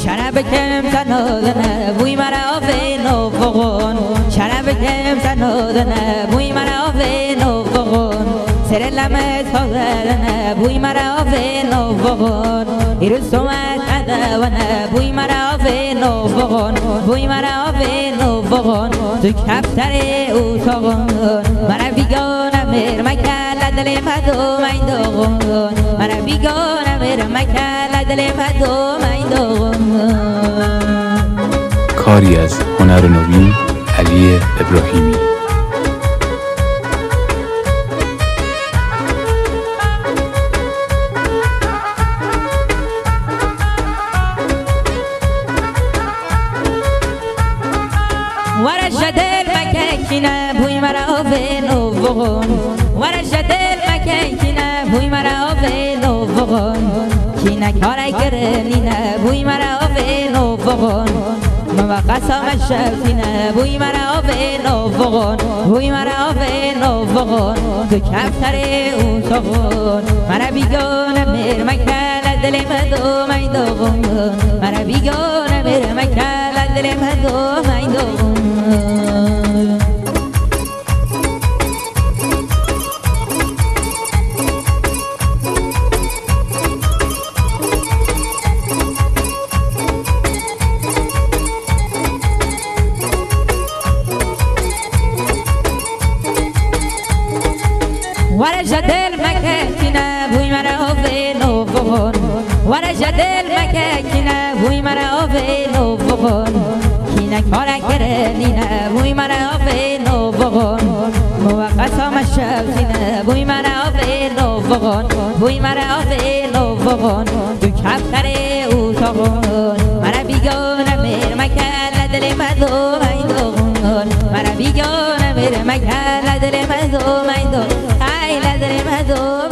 شربكم سنودنا بوی مرا به نوفقون شربكم سنودنا بوی مرا به نوفقون سر لمس خودنا بوی مرا به نوفقون ایرسومت ادوانا بوی مرا به نوفقون بوی مرا به نوفقون تو کفتر او سقون مرا بیگانه مر مکل دل مدو میندون مرا بیگانه مر مکل دل مدو میندون. کاری از هنر نوین علی ابراهیمی. ورش دل مککینه بوی مرا به نوفقون ورش دل مککینه بوی مرا به نوفقون کینه کاری کرنینه بوی مرا به نوفقون قسم شفینه بوی مرا به نوفقون بوی مرا به نوفقون تو کفتر اون سقون مرا بیگانه مر مکل دل مدو میندون مرا بیگانه مر مکل دل مدو میندون. ورش دل مککینه بوی مرا به نوفقون ورش دل مککینه بوی مرا به نوفقون کینه کاره کرنینه بوی مرا به نوفقون قسم شفینه بوی مرا به نوفقون بوی مرا به نوفقون تو کفتر او سقون مرا بیگانه مر مکل دل مدو میندون مرا بیگانه مر مکل دل مدو میندون ای لدر مدو